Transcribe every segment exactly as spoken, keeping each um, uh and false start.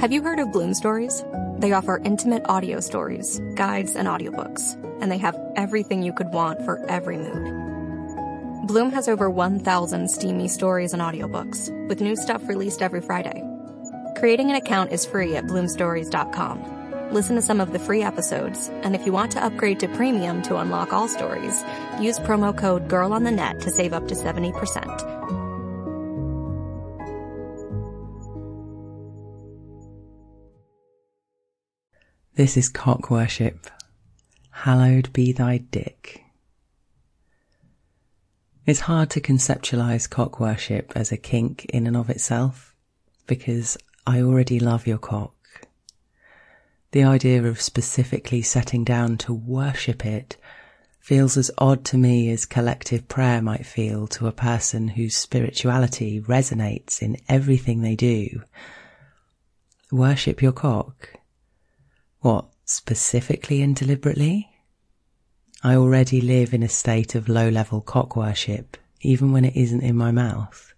Have you heard of Bloom Stories? They offer intimate audio stories, guides, and audiobooks, and they have everything you could want for every mood. Bloom has over one thousand steamy stories and audiobooks, with new stuff released every Friday. Creating an account is free at bloom stories dot com. Listen to some of the free episodes, and if you want to upgrade to premium to unlock all stories, use promo code GIRLONTHENET to save up to seventy percent. This is cock worship. Hallowed be thy dick. It's hard to conceptualize cock worship as a kink in and of itself, because I already love your cock. The idea of specifically setting down to worship it feels as odd to me as collective prayer might feel to a person whose spirituality resonates in everything they do. Worship your cock? What, specifically and deliberately? I already live in a state of low-level cock worship, even when it isn't in my mouth.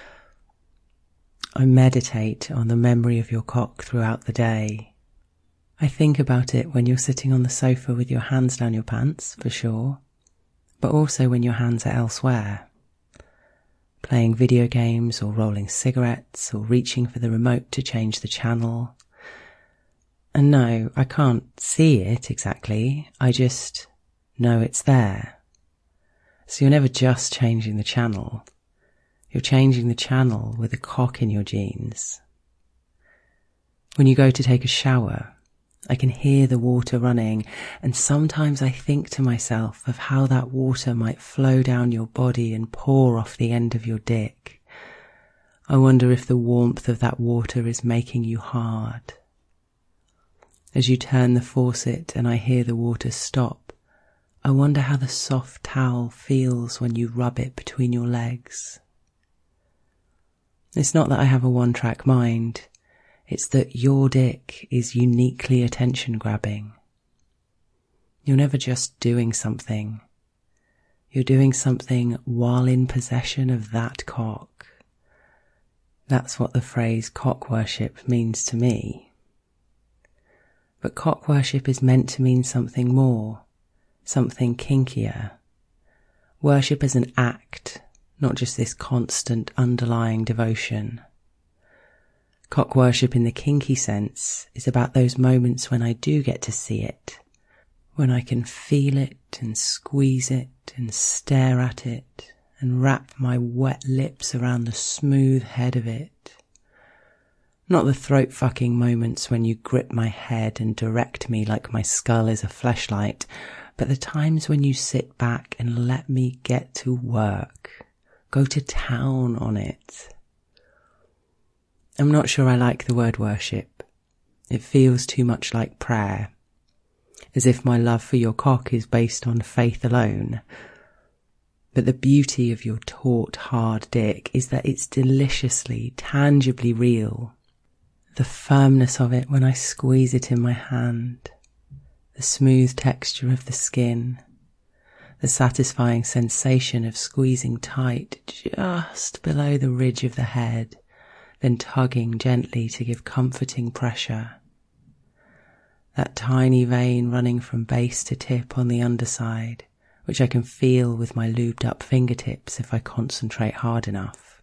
I meditate on the memory of your cock throughout the day. I think about it when you're sitting on the sofa with your hands down your pants, for sure, but also when your hands are elsewhere, playing video games or rolling cigarettes or reaching for the remote to change the channel. And no, I can't see it exactly, I just know it's there. So you're never just changing the channel, you're changing the channel with a cock in your jeans. When you go to take a shower, I can hear the water running, and sometimes I think to myself of how that water might flow down your body and pour off the end of your dick. I wonder if the warmth of that water is making you hard. As you turn the faucet and I hear the water stop, I wonder how the soft towel feels when you rub it between your legs. It's not that I have a one-track mind. It's that your dick is uniquely attention-grabbing. You're never just doing something. You're doing something while in possession of that cock. That's what the phrase cock worship means to me. But cock worship is meant to mean something more, something kinkier. Worship as an act, not just this constant underlying devotion. Cock worship in the kinky sense is about those moments when I do get to see it, when I can feel it and squeeze it and stare at it and wrap my wet lips around the smooth head of it. Not the throat-fucking moments when you grip my head and direct me like my skull is a fleshlight, but the times when you sit back and let me get to work, go to town on it. I'm not sure I like the word worship. It feels too much like prayer, as if my love for your cock is based on faith alone. But the beauty of your taut, hard dick is that it's deliciously, tangibly real. The firmness of it when I squeeze it in my hand, the smooth texture of the skin, the satisfying sensation of squeezing tight just below the ridge of the head, then tugging gently to give comforting pressure. That tiny vein running from base to tip on the underside, which I can feel with my lubed up fingertips if I concentrate hard enough.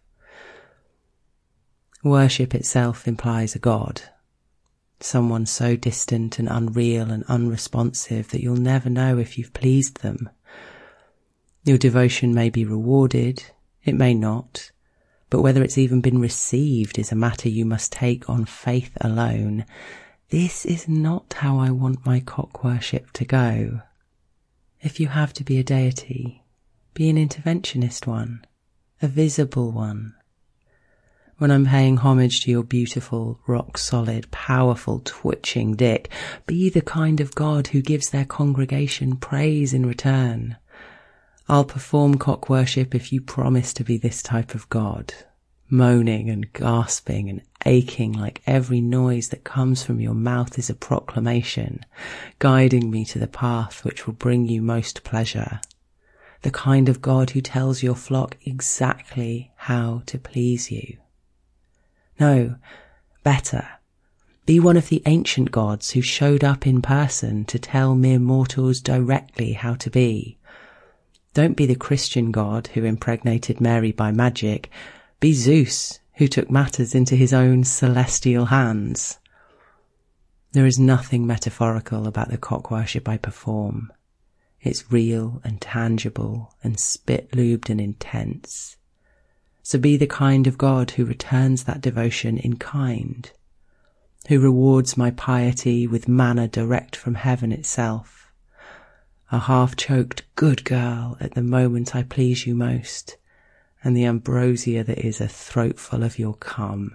Worship itself implies a god, someone so distant and unreal and unresponsive that you'll never know if you've pleased them. Your devotion may be rewarded, it may not, but whether it's even been received is a matter you must take on faith alone. This is not how I want my cock worship to go. If you have to be a deity, be an interventionist one, a visible one. When I'm paying homage to your beautiful, rock-solid, powerful, twitching dick, be the kind of God who gives their congregation praise in return. I'll perform cock worship if you promise to be this type of God, moaning and gasping and aching like every noise that comes from your mouth is a proclamation, guiding me to the path which will bring you most pleasure. The kind of God who tells your flock exactly how to please you. No, better. Be one of the ancient gods who showed up in person to tell mere mortals directly how to be. Don't be the Christian god who impregnated Mary by magic. Be Zeus, who took matters into his own celestial hands. There is nothing metaphorical about the cock worship I perform. It's real and tangible and spit-lubed and intense. So be the kind of God who returns that devotion in kind, who rewards my piety with manna direct from heaven itself, a half-choked good girl at the moment I please you most, and the ambrosia that is a throatful of your cum.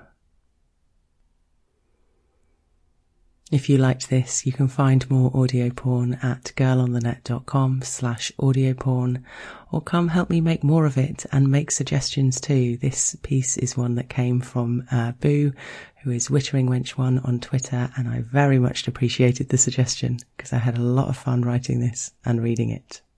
If you liked this, you can find more audio porn at girlonthenet.com slash audio porn, or come help me make more of it and make suggestions too. This piece is one that came from uh, Boo, who is Wittering Wench one on Twitter, and I very much appreciated the suggestion because I had a lot of fun writing this and reading it.